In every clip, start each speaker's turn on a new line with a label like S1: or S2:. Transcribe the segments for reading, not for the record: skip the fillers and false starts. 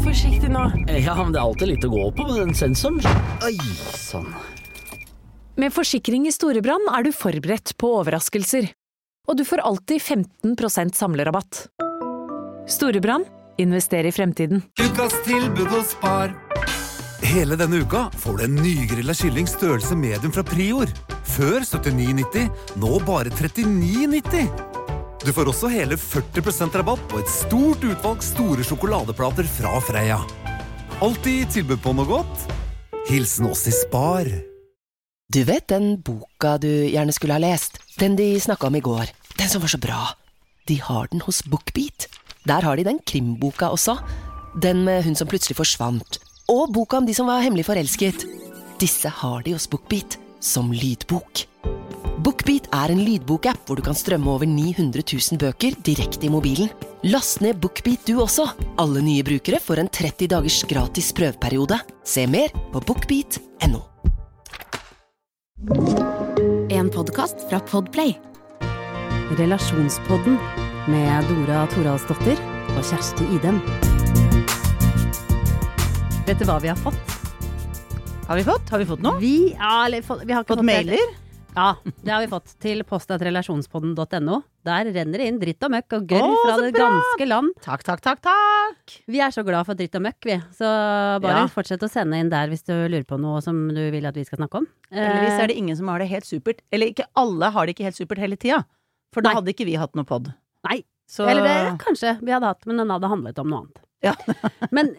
S1: forsiktig nå.
S2: Ja, men det alltid litt å gå på med den sensoren. Oi, sånn.
S1: Med forsikring I Storebrand du forberedt på overraskelser. Og du får alltid 15% samlerabatt. Storebrand, invester I fremtiden.
S3: Ukas tilbud hos Spar. Hele denne uka får du en nygrilla kylling størrelse medium fra Prior. Før 79,90, nå bare 39,90. Du får også hele 40% rabatt på et stort utvalg store sjokoladeplater fra Freia. Alltid tilbud på noe godt. Hilsen oss I Spar.
S4: Du vet den boka du gjerne skulle ha lest? Den de snakket om I går. Den som var så bra. De har den hos BookBeat. Der har de den krimboka også. Den med hun som plutselig forsvant. Og boka om de som var hemmelig forelsket. Disse har de hos BookBeat som lydbok. BookBeat en lydbok-app hvor du kan strømme over 900 000 bøker direkte I mobilen. Last ned BookBeat du også. Alle nye brukere får en 30 dagers gratis prøveperiode. Se mer på bookbeat.no.
S5: En podcast fra Podplay.
S6: Relasjonspodden med Dora Thoralsdottir og Kjersti Idem. Vet du hva vi har fått?
S7: Har vi fått noe?
S6: Vi har ikke fått
S7: mailer?
S6: Ja, det har vi fått til post@relasjonspodden.no. Der renner det inn dritt og møkk og gørr fra det ganske land.
S7: Takk.
S6: Vi så glad for dritt og møkk, vi. Så bare fortsett å sende inn der hvis du lurer på noe som du vil at vi skal snakke om.
S7: Heldigvis det ingen som har det helt supert. Eller ikke alle har det ikke helt supert hele tida. For da hadde ikke vi hatt noe podd.
S6: Nei,
S7: så...
S6: eller det kanskje vi hadde hatt, men den hadde handlet om noe annet.
S7: Ja.
S6: Men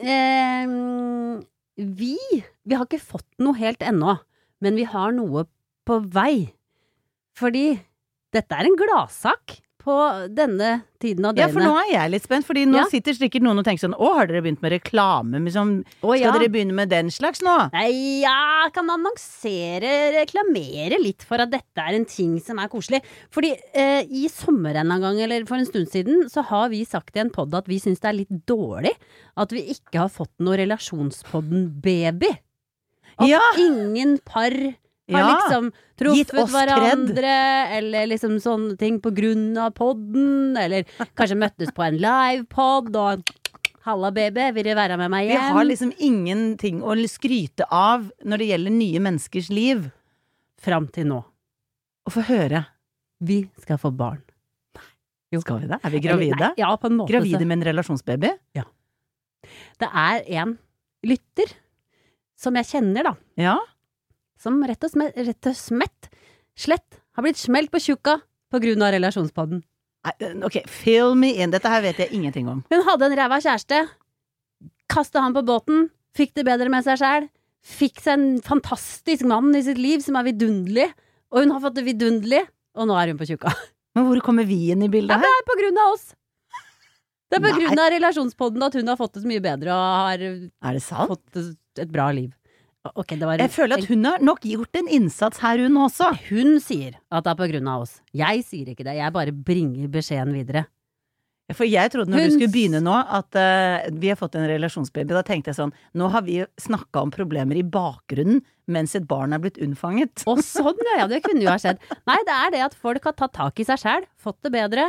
S6: vi har ikke fått noe helt ennå, men vi har noe på vei. Fordi dette en gladsak på denne tiden av døgnet.
S7: Ja, for nå jeg litt spent, fordi nå sitter sikkert noen og tenker sånn, har dere begynt med reklame? Liksom, skal dere begynne med den slags nå?
S6: Nei, kan reklamere litt for at dette en ting som koselig. Fordi I sommeren en gang, eller for en stund siden, så har vi sagt I en podd at vi synes det litt dårlig at vi ikke har fått noe relasjonspodden-baby. At ingen par har liksom truffet hverandre, eller liksom sånne ting på grunn av podden, eller kanskje møttes på en live-podd, og halla baby, vil du være med meg hjem?
S7: Vi har liksom ingenting å skryte av når det gjelder nye menneskers liv.
S6: Fram til nå.
S7: Og få høre.
S6: Vi skal få barn.
S7: Jo. Skal vi det? Vi gravide?
S6: Nei, ja, på en måte.
S7: Gravide med en relasjonsbaby?
S6: Ja. Det en lytter som jeg kjenner da.
S7: Ja.
S6: Som rett og slett har blitt smelt på tjukka på grunn av relasjonspodden.
S7: Ok, fill me in. Dette her vet jeg ingenting om.
S6: Hun hadde en ræva kjæreste, kastet han på båten, fikk det bedre med seg selv, fikk seg en fantastisk mann I sitt liv som vidunderlig, og hun har fått det vidunderlig, og nå hun på tjukka.
S7: Men hvor kommer vi inn I bildet her?
S6: Det på grunn av oss. Det på grunn av relasjonspodden at hun har fått det så mye bedre og har
S7: det sant?
S6: Fått et bra liv. Okay,
S7: jeg føler at hun har nok gjort en innsats her hun også.
S6: Hun sier at det på grunn av oss. Jeg sier ikke det, jeg bare bringer beskjeden videre.
S7: For jeg trodde når du skulle begynne nå at vi har fått en relasjonsbaby, da tenkte jeg sånn, nå har vi snakket om problemer I bakgrunnen mens et barn blitt unnfanget.
S6: Og sånn, ja, det kunne jo ha skjedd. Nei, det det at folk har tatt tak I seg selv, fått det bedre,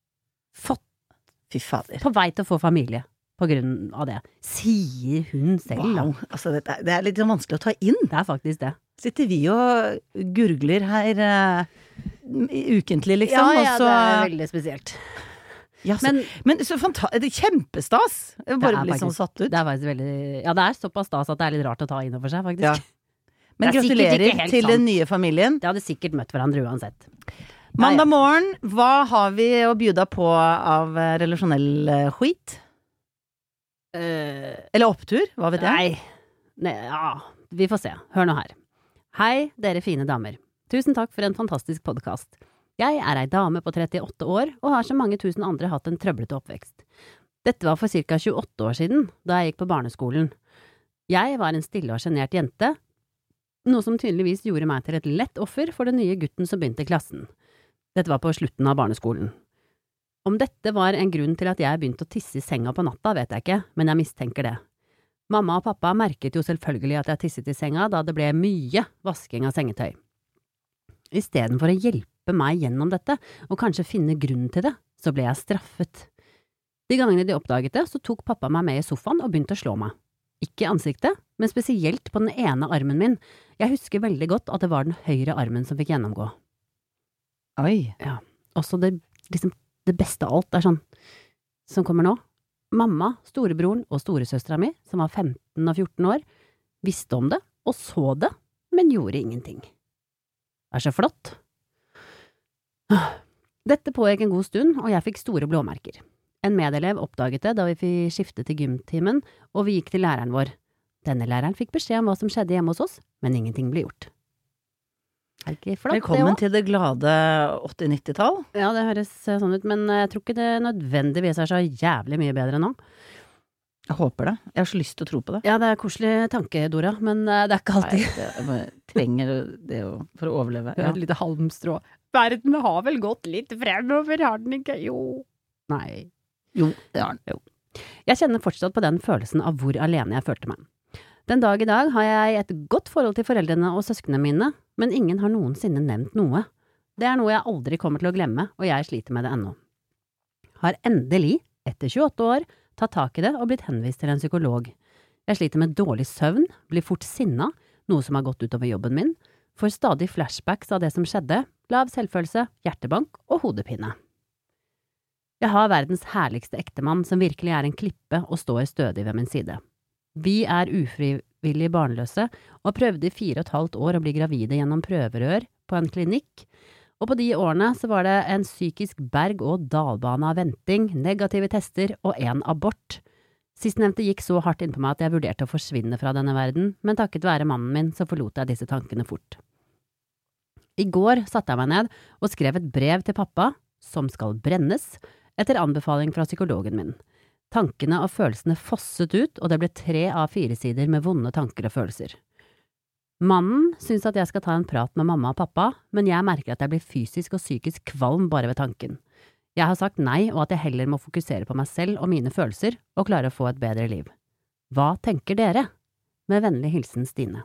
S7: Fy fader.
S6: På vei til å få familie. På grunn av det. Sier hun selv.
S7: Wow, altså det litt vanskelig å ta inn.
S6: Det faktisk det.
S7: Sitter vi og gurgler her ukentlig, liksom.
S6: Ja, det veldig spesielt.
S7: Ja, men så fantastisk, kjempestas. Jeg bare blir sånn satt ut.
S6: Det faktisk veldig, ja, det såpass stas at det litt rart å ta inn over seg, faktisk.
S7: Ja. Men gratulerer til den nye familien.
S6: De hadde sikkert møtt hverandre uansett.
S7: Mandag morgen, hva har vi å bjuda på av relasjonell skit? Eller opptur, hva vet jeg?
S6: Nei, ja, vi får se. Hør nå her. Hei, dere fine damer. Tusen takk for en fantastisk podcast. Jeg ei dame på 38 år, og har som mange tusen andre hatt en trøblete oppvekst. Dette var for ca. 28 år siden, da jeg gikk på barneskolen. Jeg var en stille og genert jente, noe som tydeligvis gjorde meg til et lett offer for den nye gutten som begynte I klassen. Dette var på slutten av barneskolen. Om dette var en grunn til at jeg begynte å tisse I senga på natta, vet jeg ikke, men jeg mistenker det. Mamma og pappa merket jo selvfølgelig at jeg tisset I senga, da det ble mye vasking av sengetøy. I stedet for å hjelpe meg gjennom dette, og kanskje finne grunnen til det, så ble jeg straffet. De gangene de oppdaget det, så tok pappa meg med i sofaen og begynte å slå meg. Ikke i ansiktet, men spesielt på den ene armen min. Jeg husker veldig godt at det var den høyre armen som fikk gjennomgå.
S7: Oi.
S6: Ja, også det beste av alt er sånn, som kommer nå. Mamma, storebroren og storesøstera mi, som var 15 og 14 år, visste om det og så det, men gjorde ingenting. Det er så flott. Dette pågikk en god stund, og jeg fikk store blåmerker. En medelev oppdaget det da vi fikk skifte til gymtimen, og vi gikk til læreren vår. Denne læreren fikk beskjed om hva som skjedde hjemme hos oss, men ingenting ble gjort. Er ikke flott,
S7: Velkommen til det glade 80-90-tall.
S6: Ja, det høres sånn ut, men jeg tror ikke det nødvendigvis er så jævlig mye bedre nå.
S7: Jeg håper det. Jeg har så lyst til å tro på det.
S6: Ja, det er koselig tanke, Dora, men det er ikke alltid.
S7: Nei, jeg bare trenger det for å overleve.
S6: Ja. Et lite halmstrå. Verden har vel gått litt fremover, har den ikke? Jo. Nei.
S7: Jo, det har den.
S6: Jo. Jeg kjenner fortsatt på den følelsen av hvor alene jeg følte meg. Den dag i dag har jeg et godt forhold til foreldrene og søsknene mine, men ingen har noensinne nevnt noe. Det er noe jeg aldri kommer til å glemme, og jeg sliter med det ennå. Har endelig, etter 28 år, tatt tak i det og blitt henvist til en psykolog. Jeg sliter med dårlig søvn, blir fort sinna, noe som har gått utover jobben min, får stadig flashbacks av det som skjedde, lav selvfølelse, hjertebank og hodepine. Jeg har verdens herligste ektemann som virkelig er en klippe og står stødig ved min side. Vi er ufrivillig barnløse og prøvde i 4,5 år å bli gravide gjennom prøverør på en klinikk, og på de årene så var det en psykisk berg- og dalbane av venting, negative tester og en abort. Sistnevnte gikk så hardt inn på meg at jeg vurderte å forsvinne fra denne verden, men takket være mannen min så forlot jeg disse tankene fort. I går satte jeg meg ned og skrev et brev til pappa, som skal brennes, etter anbefaling fra psykologen min. Tankene og følelsene fosset ut, og det ble 3 av 4 sider med vonde tanker og følelser. Mannen synes at jeg skal ta en prat med mamma og pappa, men jeg merker at jeg blir fysisk og psykisk kvalm bare ved tanken. Jeg har sagt nei, og at jeg heller må fokusere på meg selv og mine følelser, og klare å få et bedre liv. Hva tenker dere? Med vennlig hilsen Stine.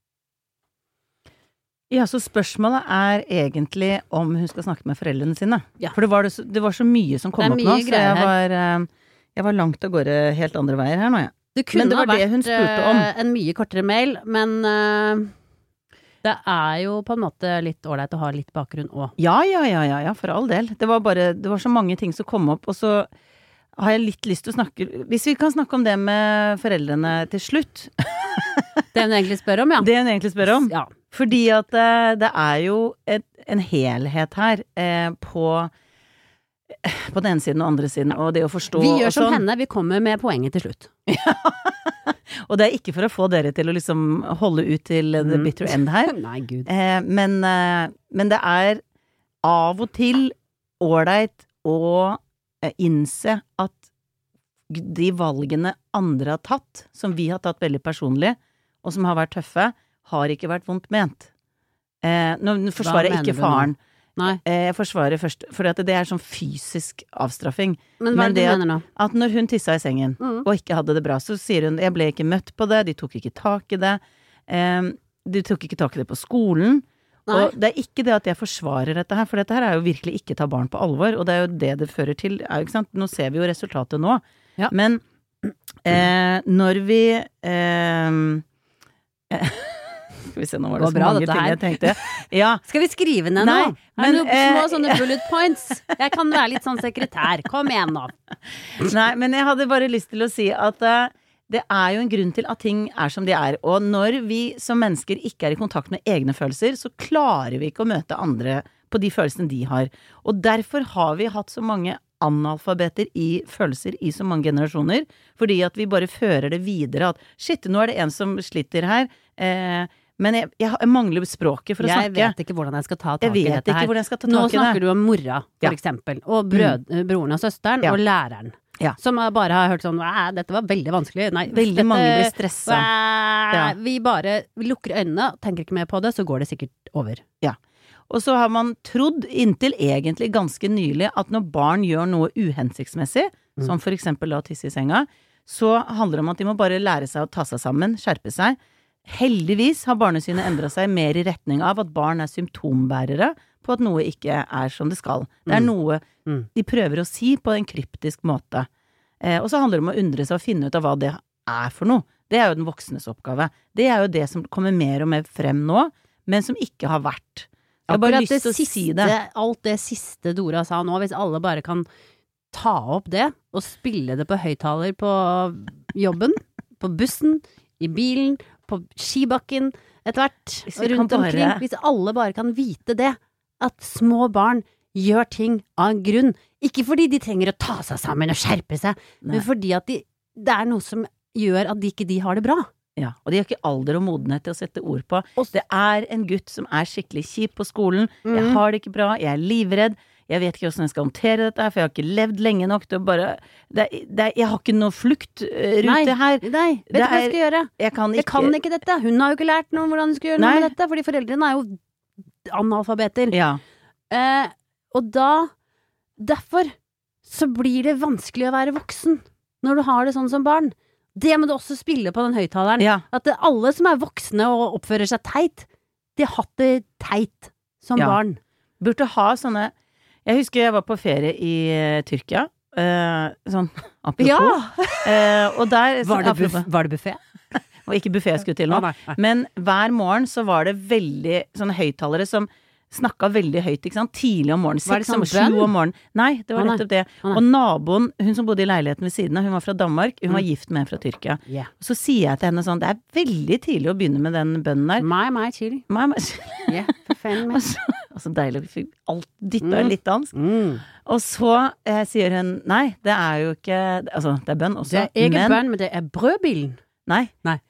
S7: Ja, så spørsmålet er egentlig om hun skal snakke med foreldrene sine.
S6: Ja.
S7: For det var så mye som kom opp nå, så jeg var langt av gårde helt andre veier her nå, ja.
S6: Det kunne ha vært
S7: hun spurte om.
S6: En mye kortere mail, men det er jo på en måte litt ålreit å ha litt bakgrunn også.
S7: Ja, for all del. Det var så mange ting som kom opp, og så har jeg litt lyst til å snakke, hvis vi kan snakke om det med foreldrene til slutt.
S6: Det hun egentlig spør om, ja.
S7: Det hun egentlig spør om.
S6: Ja.
S7: Fordi at det er jo en helhet her på den ene siden og andre siden, og det å forstå.
S6: Vi gjør som henne, vi kommer med poenget til slutt.
S7: Og det er ikke for å få dere til å liksom holde ut til the bitter end her.
S6: Nei, Gud.
S7: Men det er av og til ålreit å innse at de valgene andre har tatt, som vi har tatt veldig personlig, og som har vært tøffe, har ikke vært vondt ment. Nå forsvarer jeg ikke faren.
S6: Nei.
S7: Jeg forsvarer først, for det er sånn fysisk avstraffing.
S6: Men hva er det du mener nå?
S7: At når hun tissa i sengen, og ikke hadde det bra, så sier hun, jeg ble ikke møtt på det, de tok ikke tak i det, de tok ikke tak i det på skolen. Nei. Og det er ikke det at jeg forsvarer dette her, for dette her er jo virkelig ikke ta barn på alvor, og det er jo det fører til, ikke sant? Nå ser vi jo resultatet nå. Ja. Men når vi skal vi se, nå var det så mange ting jeg tenkte. Ja.
S6: Skal vi skrive ned nå? Er det noen små sånne bullet points? Jeg kan være litt sånn sekretær. Kom igjen nå.
S7: Nei, men jeg hadde bare lyst til å si at det er jo en grunn til at ting er som de er. Og når vi som mennesker ikke er i kontakt med egne følelser, så klarer vi ikke å møte andre på de følelsene de har. Og derfor har vi hatt så mange analfabeter i følelser i så mange generasjoner, fordi at vi bare fører det videre at shit, nå er det en som sliter her, men jeg mangler språket for å snakke.
S6: Jeg vet ikke hvordan jeg skal ta tak i dette her.
S7: Jeg vet ikke hvordan jeg skal ta tak i det.
S6: Nå snakker du om mora, for eksempel, og broren og søsteren, og læreren. Ja. Som bare har hørt sånn, dette var veldig vanskelig. Nei,
S7: veldig mange blir stresset.
S6: Vi lukker øynene, tenker ikke mer på det, så går det sikkert over.
S7: Ja. Og så har man trodd inntil egentlig ganske nylig at når barn gjør noe uhensiktsmessig, som for eksempel da tisse i senga, så handler det om at de må bare lære seg å ta seg sammen, skjerpe seg. Heldigvis har barnesynet endret seg mer i retning av at barn er symptombærere på at noe ikke er som det skal. Det er noe de prøver å si på en kryptisk måte. Og så handler det om å undre seg og finne ut av hva det er for noe. Det er jo den voksnes oppgave. Det er jo det som kommer mer og mer frem nå, men som ikke har vært. Jeg har bare lyst til å si det.
S6: Alt det siste Dora sa nå, hvis alle bare kan ta opp det og spille det på høyttaler på jobben, på bussen, i bilen, på skibakken, etter hvert, rundt omkring. Hvis alle bare kan vite det, at små barn gjør ting av en grunn. Ikke fordi de trenger å ta seg sammen og skjerpe seg, men fordi at det er noe som gjør at de ikke har det bra.
S7: Ja, og de har ikke alder og modenhet til å sette ord på. Det er en gutt som er skikkelig kjip på skolen. Jeg har det ikke bra, jeg er livredd. Jeg vet ikke hvordan jeg skal håndtere dette her, for jeg har ikke levd lenge nok til å bare... jeg har ikke noe fluktrute her.
S6: Nei, vet du hva jeg skal gjøre? Jeg kan ikke dette. Hun har jo ikke lært noe om hvordan hun skal gjøre noe med dette, fordi foreldrene er jo analfabeter.
S7: Ja.
S6: Og derfor så blir det vanskelig å være voksen når du har det sånn som barn. Det må du også spille på den høyttaleren.
S7: Ja.
S6: At alle som er voksne og oppfører seg teit, de har hatt det teit som barn.
S7: Burde ha sånne... Jeg husker jeg var på ferie i Tyrkia, sånn apropos.
S6: Ja!
S7: Og der...
S6: Var det buffet?
S7: Og ikke buffet jeg skulle til nå.
S6: Nei.
S7: Men hver morgen så var det veldig sånne høyttalere som snakket veldig høyt, ikke sant? Tidlig om morgenen, 6 om 7 om morgenen. Nei, det var nettopp det. Og naboen, hun som bodde i leiligheten ved siden av, hun var fra Danmark, hun var gift med en fra Tyrkia.
S6: Yeah.
S7: Og så sier jeg til henne sånn, det er veldig tidlig å begynne med den bønnen der.
S6: My chili. Yeah, for fan meg.
S7: Og så deilig, alt dyttet litt dansk. Og så sier hun, nei, det er jo ikke, altså det er bønn også.
S6: Det er ikke bønn, men det er brødbilen.
S7: Nei.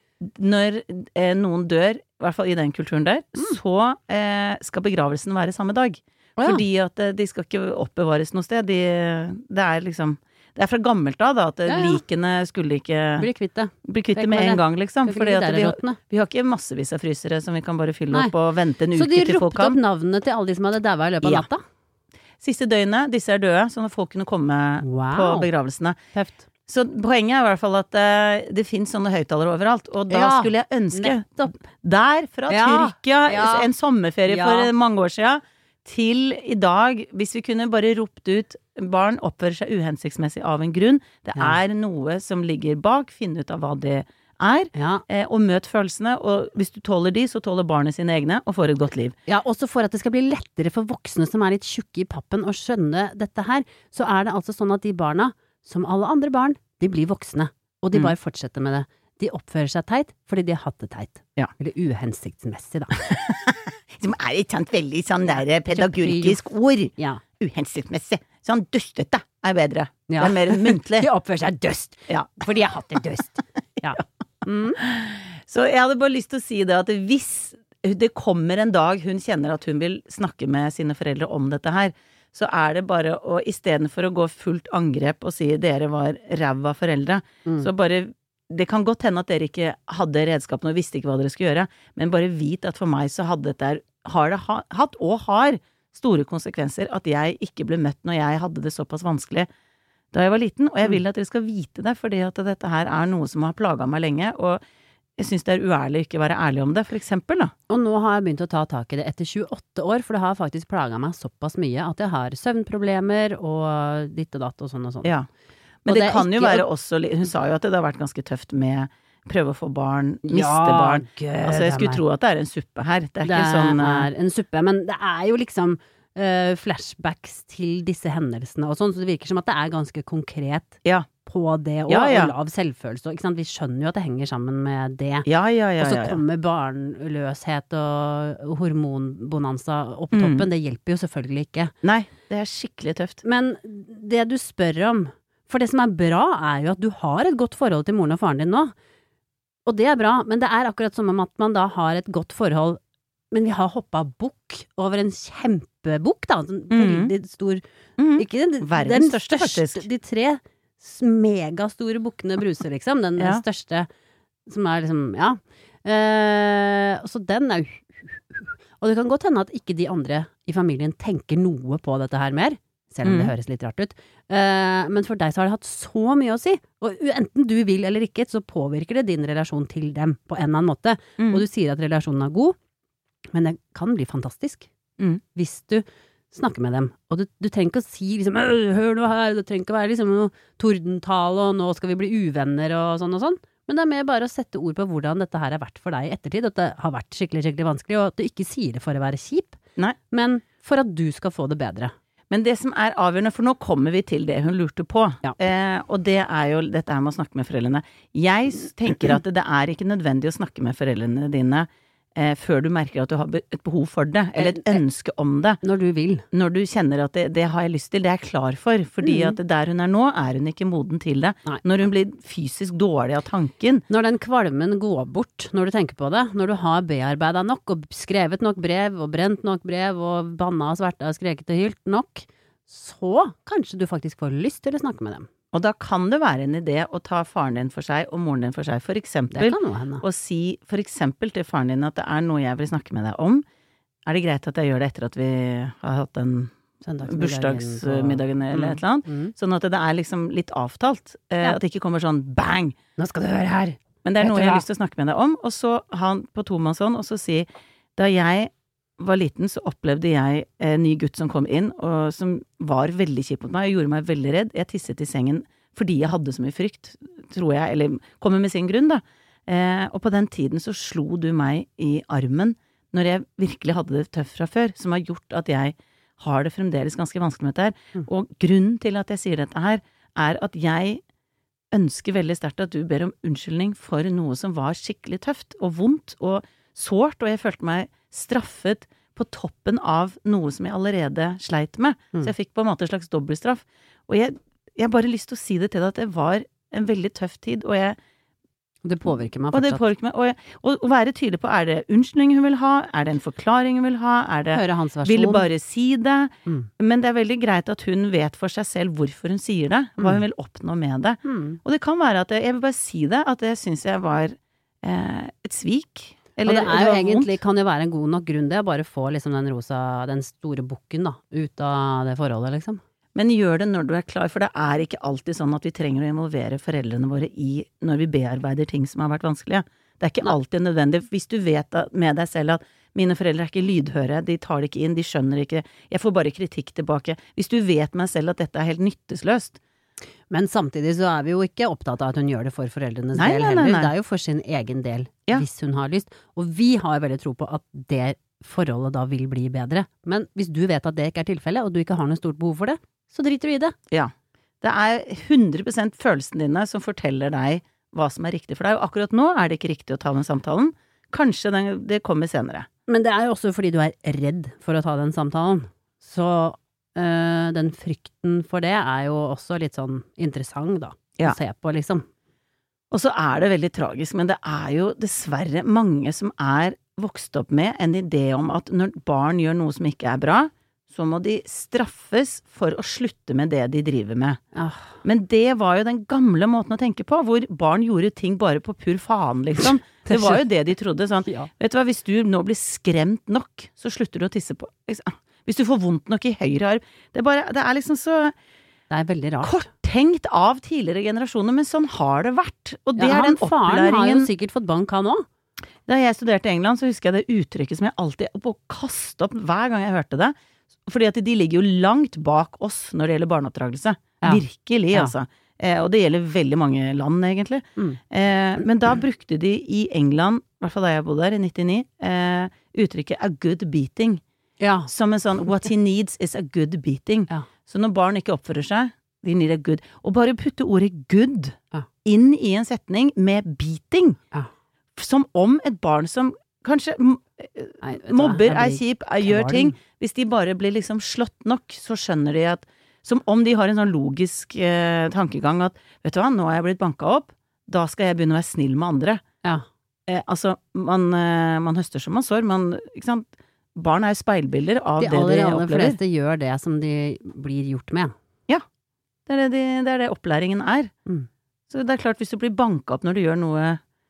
S7: Når noen dør, i hvert fall i den kulturen der, så skal begravelsen være samme dag. Fordi at de skal ikke oppbevares noe sted. Det er liksom, det er fra gammelt da, at likene skulle ikke
S6: bli kvitt det
S7: med en gang, liksom. Fordi at vi har ikke massevis av frysere som vi kan bare fylle opp og vente en uke til folk kan.
S6: Så de ropte opp navnene til alle de som hadde daua i løpet av natta?
S7: Siste døgnet, disse er døde, sånn at folk kunne komme på begravelsene.
S6: Tøft.
S7: Så poenget er i hvert fall at det finnes sånne høyttalere overalt, og da skulle jeg ønske der fra Tyrkia, en sommerferie for mange år siden, til i dag, hvis vi kunne bare ropt ut barn oppfører seg uhensiktsmessig av en grunn, det er noe som ligger bak, finne ut av hva det er, og møt følelsene, og hvis du tåler de, så tåler barnet sine egne, og får et godt liv.
S6: Ja, også for at det skal bli lettere for voksne som er litt tjukke i pappen å skjønne dette her, så er det altså sånn at de barna, som alle andre barn, de blir voksne, og de bare fortsetter med det. De oppfører seg teit, fordi de har hatt det teit.
S7: Ja.
S6: Eller uhensiktsmessig, da.
S7: Som er et sånt veldig sånn der pedagogisk ord.
S6: Ja.
S7: Uhensiktsmessig. Sånn døstete er bedre.
S6: Ja.
S7: Det er mer muntlig.
S6: De oppfører seg døst, fordi de har hatt det døst. Ja.
S7: Så jeg hadde bare lyst til å si det, at hvis det kommer en dag hun kjenner at hun vil snakke med sine foreldre om dette her, så er det bare å, i stedet for å gå fullt angrep og si dere var ræva foreldre, så bare, det kan godt hende at dere ikke hadde redskapene og visste ikke hva dere skulle gjøre, men bare vit at for meg så hadde dette har det hatt og har store konsekvenser at jeg ikke ble møtt når jeg hadde det såpass vanskelig da jeg var liten, og jeg vil at dere skal vite det, fordi at dette her er noe som har plaget meg lenge, og jeg synes det er uærlig å ikke være ærlig om det, for eksempel da.
S6: Og nå har jeg begynt å ta tak i det etter 28 år, for det har faktisk plaget meg såpass mye at jeg har søvnproblemer og ditt og datt og sånn og sånn.
S7: Ja, men det kan jo være også, hun sa jo at det har vært ganske tøft med prøve å få barn, miste barn. Altså jeg skulle tro at det er en suppe her. Det er ikke sånn...
S6: Det er en suppe, men det er jo liksom flashbacks til disse hendelsene og sånn, så det virker som at det er ganske konkret på det, og lav selvfølelse. Ikke sant? Vi skjønner jo at det henger sammen med det. Og så kommer barnløshet og hormonbonanza opp på toppen. Det hjelper jo selvfølgelig ikke.
S7: Nei, det er skikkelig tøft.
S6: Men det du spør om, for det som er bra er jo at du har et godt forhold til moren og faren din nå. Og det er bra, men det er akkurat som om at man da har et godt forhold, men vi har hoppet bukk over en kjempebukk da, en veldig stor, ikke
S7: verdens største faktisk.
S6: De 3 megastore bukkene bruser liksom, den største som er liksom, så den er og det kan godt hende at ikke de andre i familien tenker noe på dette her mer, selv om det høres litt rart ut, men for deg så har det hatt så mye å si, og enten du vil eller ikke, så påvirker det din relasjon til dem på en eller annen måte, og du sier at relasjonen er god, men det kan bli fantastisk hvis du snakke med dem. Og du trenger ikke å si liksom, hør nå her, det trenger ikke å være liksom noe tordentale, og nå skal vi bli uvenner og sånn. Men det er mer bare å sette ord på hvordan dette her har vært for deg i ettertid, at det har vært skikkelig, skikkelig vanskelig, og at du ikke sier det for å være kjip, men for at du skal få det bedre.
S7: Men det som er avgjørende, for nå kommer vi til det hun lurte på, og det er jo dette her med å snakke med foreldrene. Jeg tenker at det er ikke nødvendig å snakke med foreldrene dine før du merker at du har et behov for det, eller et ønske om det.
S6: Når du vil. Når
S7: du kjenner at det har jeg lyst til, det er jeg klar for, fordi at der hun er nå, er hun ikke moden til det.
S6: Nei.
S7: Når hun blir fysisk dårlig av tanken.
S6: Når den kvalmen går bort, når du tenker på det, når du har bearbeidet nok, og skrevet nok brev, og brent nok brev, og banna og sverta og skreket og hylt nok, så kanskje du faktisk får lyst til å snakke med dem.
S7: Og da kan det være en idé å ta faren din for seg og moren din for seg, for eksempel, og si for eksempel til faren din at det er noe jeg vil snakke med deg om. Er det greit at jeg gjør det etter at vi har hatt den bursdagsmiddagen eller et eller annet? Sånn at det er liksom litt avtalt. At det ikke kommer sånn bang!
S6: Nå skal du høre her!
S7: Men det er noe jeg har lyst til å snakke med deg om. Og så han på tomannshånd, og så si, da jeg var liten, så opplevde jeg en ny gutt som kom inn, og som var veldig kjip mot meg, og gjorde meg veldig redd. Jeg tisset i sengen fordi jeg hadde så mye frykt, tror jeg, eller kommer med sin grunn da. Og på den tiden så slo du meg i armen, når jeg virkelig hadde det tøft fra før, som har gjort at jeg har det fremdeles ganske vanskelig med dette her. Og grunnen til at jeg sier dette her, er at jeg ønsker veldig sterkt at du ber om unnskyldning for noe som var skikkelig tøft, og vondt, og sårt, og jeg følte meg straffet på toppen av noe som jeg allerede sleit med. Så jeg fikk på en måte en slags dobbeltstraff. Og jeg bare lyst til å si det til deg at det var en veldig tøff tid, og
S6: det påvirker meg
S7: fortsatt. Og det påvirker meg, og være tydelig på, er det unnskyldning hun vil ha? Er det en forklaring hun vil ha? Er det,
S6: høre hans versjon?
S7: Vil bare si det? Men det er veldig greit at hun vet for seg selv hvorfor hun sier det, hva hun vil oppnå med det. Og det kan være at jeg vil bare si det, at det synes jeg var et svik.
S6: Eller, og det er jo egentlig, kan jo være en god nok grunn det, å bare få liksom den store bukken da, ut av det forholdet liksom.
S7: Men gjør det når du er klar, for det er ikke alltid sånn at vi trenger å involvere foreldrene våre når vi bearbeider ting som har vært vanskelige. Det er ikke alltid nødvendig. Hvis du vet med deg selv at mine foreldre er ikke lydhøre, de tar det ikke inn, de skjønner ikke, jeg får bare kritikk tilbake. Hvis du vet med deg selv at dette er helt nyttesløst.
S6: Men samtidig så er vi jo ikke opptatt av at hun gjør det for foreldrenes del heller. Det er jo for sin egen del, hvis hun har lyst. Og vi har veldig tro på at det forholdet da vil bli bedre. Men hvis du vet at det ikke er tilfellet, og du ikke har noe stort behov for det, så driter du i det.
S7: Ja. Det er 100% følelsene dine som forteller deg hva som er riktig for deg. Og akkurat nå er det ikke riktig å ta den samtalen. Kanskje det kommer senere.
S6: Men det er jo også fordi du er redd for å ta den samtalen. Så den frykten for det er jo også litt sånn interessant da, å se på liksom.
S7: Og så er det veldig tragisk, men det er jo dessverre mange som er vokst opp med en idé om at når barn gjør noe som ikke er bra, så må de straffes for å slutte med det de driver med. Men det var jo den gamle måten å tenke på, hvor barn gjorde ting bare på pur faen, liksom. Det var jo det de trodde, sånn, vet du hva, hvis du nå blir skremt nok, så slutter du å tisse på, liksom. Hvis du får vondt nok i høyre arm. Det er liksom så
S6: det er veldig rart.
S7: Korttenkt av tidligere generasjoner, men sånn har det vært. Og det er den
S6: opplæringen. Faren har jo sikkert fått bank han også.
S7: Da jeg studerte i England, så husker jeg det uttrykket som jeg alltid på å kaste opp hver gang jeg hørte det. Fordi at de ligger jo langt bak oss når det gjelder barneoppdragelse. Virkelig, altså. Og det gjelder veldig mange land, egentlig. Men da brukte de i England, i hvert fall da jeg bodde der, i 99, uttrykket a good beating. Som en sånn, what he needs is a good beating. Så når barn ikke oppfører seg, de need a good. Og bare putte ordet good inn i en setning med beating. Som om et barn som kanskje mobber, er kjip, gjør ting. Hvis de bare blir liksom slått nok, så skjønner de at, som om de har en sånn logisk tankegang at, vet du hva, nå er jeg blitt banket opp, da skal jeg begynne å være snill med andre. Altså, man høster som man sår, ikke sant? Barn er speilbilder av det de opplever. De aller
S6: fleste gjør det som de blir gjort med.
S7: Ja, det er det opplæringen er. Så det er klart, hvis du blir banket opp når du gjør noe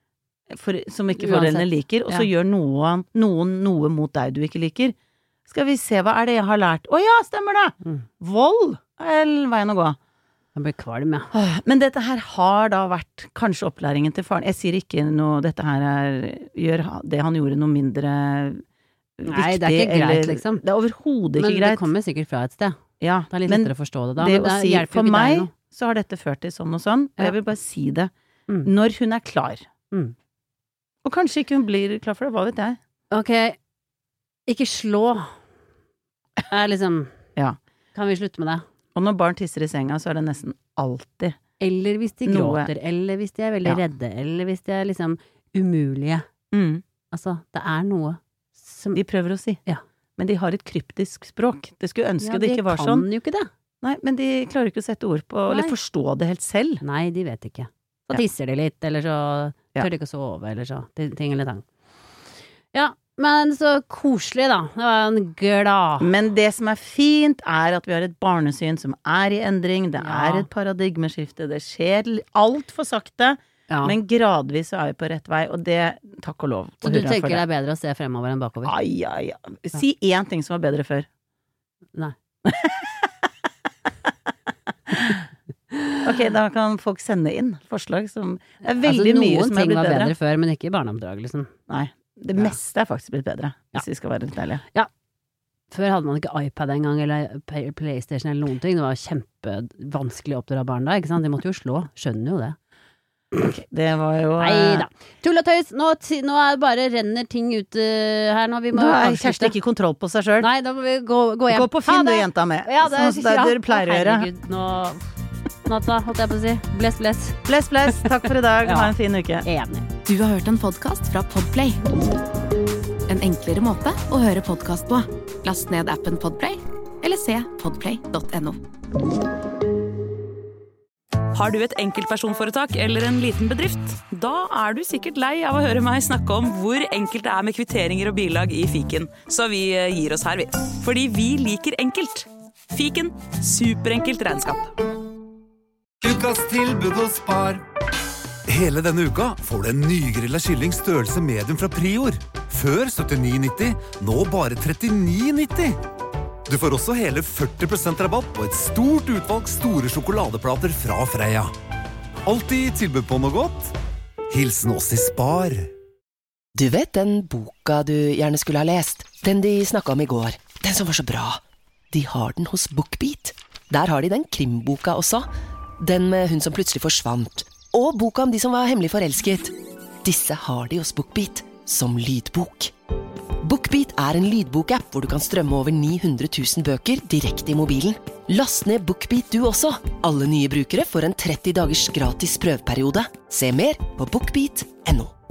S7: som ikke foreldrene liker, og så gjør noen noe mot deg du ikke liker, skal vi se, hva er det jeg har lært? Ja, stemmer det! Vold er veien å gå.
S6: Jeg blir kvalm, ja.
S7: Men dette her har da vært kanskje opplæringen til faren. Jeg sier ikke noe, dette her gjør det han gjorde noe mindre
S6: Nei, det er ikke greit, liksom.
S7: Det er overhodet ikke
S6: Men
S7: greit.
S6: det kommer sikkert fra et sted.
S7: Ja,
S6: Det er litt
S7: men
S6: lettere å forstå det da.
S7: det
S6: Men
S7: å si,
S6: hjelper
S7: for
S6: ikke deg
S7: meg,
S6: noe.
S7: så har dette ført til sånn og sånn, og
S6: Ja.
S7: jeg vil bare si det.
S6: Mm.
S7: Når hun er klar.
S6: Mm.
S7: Og kanskje ikke hun blir klar for det, hva vet jeg.
S6: Ok, ikke slå. Er liksom
S7: Ja.
S6: Kan vi slutte med det?
S7: Og når barn tisser i senga, så er det nesten alltid
S6: Eller hvis de
S7: Noe.
S6: gråter, eller hvis de er veldig
S7: Ja.
S6: redde, eller hvis de er liksom umulige. Altså, det er noe som
S7: De prøver å si.
S6: Ja.
S7: Men de har et kryptisk språk. Det skulle ønske det ikke var
S6: de
S7: sånn.
S6: kan jo ikke det.
S7: Nei, men de klarer ikke å sette ord på, eller
S6: Nei.
S7: forstå det helt selv.
S6: Nei, de vet ikke. Så
S7: Ja.
S6: tisser de litt, eller så
S7: Ja.
S6: tør de ikke å sove, eller så ting eller tang. Ja, men så koselig da. Det var en glad.
S7: Men det som er fint, er at vi har et barnesyn som er i endring. Det
S6: Ja.
S7: er et paradigmeskifte. Det skjer altfor sakte,
S6: Ja.
S7: men gradvis så er vi på rett vei, og det, takk og lov.
S6: Så
S7: og
S6: du
S7: hurra for
S6: tenker det er bedre å se fremover enn bakover?
S7: Ai, ai, ai. Si én ting som var bedre før.
S6: Nei.
S7: Ok, da kan folk sende inn forslag som Det er
S6: Altså,
S7: veldig mye
S6: noen
S7: som er
S6: ting
S7: blitt
S6: var
S7: bedre.
S6: bedre før, men ikke i barneoppdragelsen.
S7: Nei, det
S6: Ja.
S7: meste er faktisk blitt bedre, hvis vi skal være litt ærlige.
S6: Før hadde man ikke iPad engang, eller PlayStation eller noen ting. Det var kjempevanskelig å oppdra barn da, ikke sant? De måtte jo slå. Skjønner jo det.
S7: Ok, det var jo
S6: Neida. Tull og tøys. Nå er det bare renner ting ut her nå. Vi må
S7: Da er
S6: avslutte.
S7: Kjersti ikke kontroll på seg sjøl.
S6: Nei, da må vi gå hjem.
S7: Gå på Finn,
S6: Ha
S7: du,
S6: det.
S7: jenta mi.
S6: Ja, det
S7: Sånn som dere pleier å gjøre.
S6: Herregud, nå natta, holdt jeg på å si. Bless, bless.
S7: Bless, bless. Takk for i dag.
S6: Ja.
S7: Ha en fin uke.
S6: Enig.
S5: Du har hørt en podcast fra Podplay. En enklere måte å høre podcast på. Last ned appen Podplay, eller se podplay.no.
S8: Har du et enkeltpersonforetak eller en liten bedrift? Da er du sikkert lei av å høre meg snakke om hvor enkelt det er med kvitteringer og bilag i fiken. Så vi gir oss her, vi. Fordi vi liker enkelt. Fiken, superenkelt regnskap.
S3: Ukas tilbud hos Spar. Hele denne uka får du en nygrilla kylling størrelse medium fra Prior. Før 79,90, nå bare 39,90. Du får også hele 40% rabatt på et stort utvalg store sjokoladeplater fra Freia. Alltid tilbud på noe godt. Hilsen oss i Spar.
S4: Du vet den boka du gjerne skulle ha lest? Den de snakket om i går. Den som var så bra. De har den hos BookBeat. Der har de den krimboka også. Den med hun som plutselig forsvant. Og boka om de som var hemmelig forelsket. Disse har de hos BookBeat som lydbok. BookBeat er en lydbokapp hvor du kan strømme over 900 000 bøker direkte i mobilen. Last ned BookBeat du også. Alle nye brukere får en 30 dagers gratis prøveperiode. Se mer på bookbeat.no.